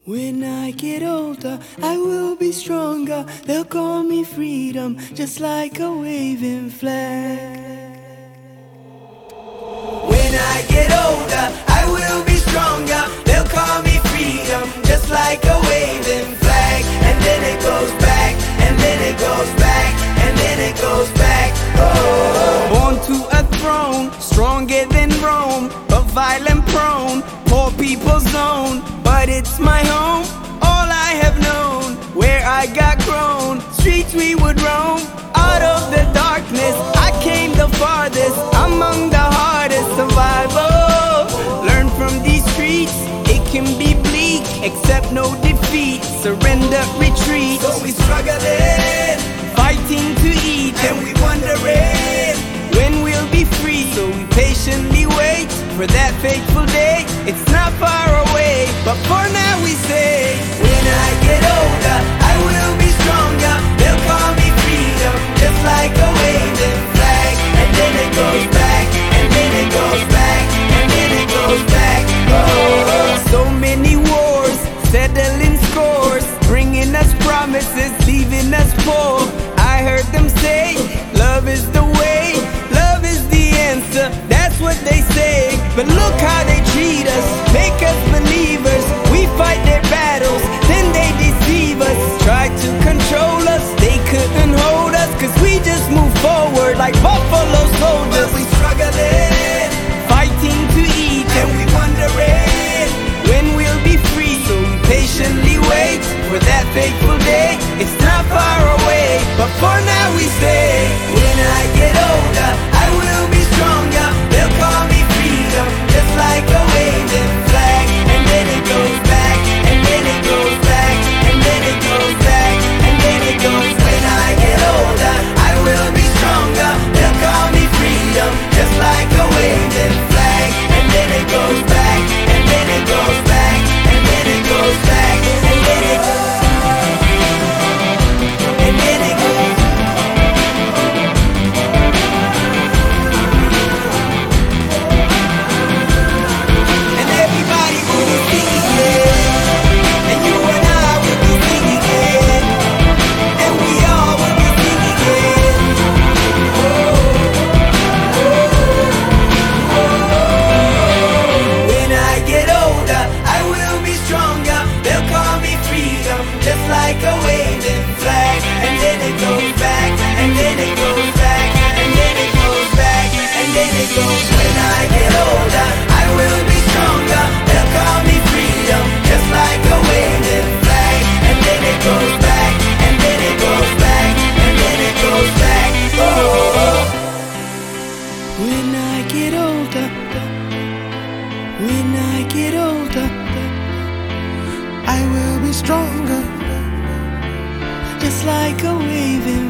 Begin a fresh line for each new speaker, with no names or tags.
When I get older, I will be stronger. They'll call me freedom, just like a waving flag. When I get older, I will be stronger. They'll call me freedom, just like a waving flag. And then it goes back, and then it goes back, and then it goes back. Oh.
Born to a throne, stronger than Rome, but violent prone, poor people's zone. But it's my home, all I have known, where I got grown. Streets we would roam, out of the darkness I came the farthest, among the hardest. Survival, learn from these streets, it can be bleak, accept no defeat, surrender, retreat.
So we struggling,
fighting to eat,
and we wondering
when we'll be free. So we patiently wait for that fateful day. It's not far away, but for now we say,
when I get older, I will be stronger. They'll call me freedom, just like a waving flag. And then it goes back, and then it goes back, and then it goes back. Oh.
So many wars, settling scores, bringing us promises, leaving us poor. I heard them say, love is the way, love is the answer, that's what they say. But look how they treat us, make us believers. We fight their battles, then they deceive us. Try to control us, they couldn't hold us, cause we just move forward like buffalo soldiers.
But we struggling,
fighting to eat,
and we wondering
when we'll be free. So we patiently wait for that fateful day. It's not far away, but for now we say,
when I get older, I will be stronger. They'll call me freedom, just like a waving flag. And then it goes back, and then it goes back, and then it goes back, and then it goes. When I get older, I will be stronger. They'll call me freedom, just like a waving flag. And then it goes back, and then it goes back, and then it goes back, and then it goes. Just like a waving flag, and then it goes back, and then it goes back, and then it goes back, and then it goes. When I get older, I will be stronger. They'll call me freedom, just like a waving flag, and then it goes back, and then it goes back, and then it goes back. Oh. When I get older, when I get older, I will be stronger, just like a waving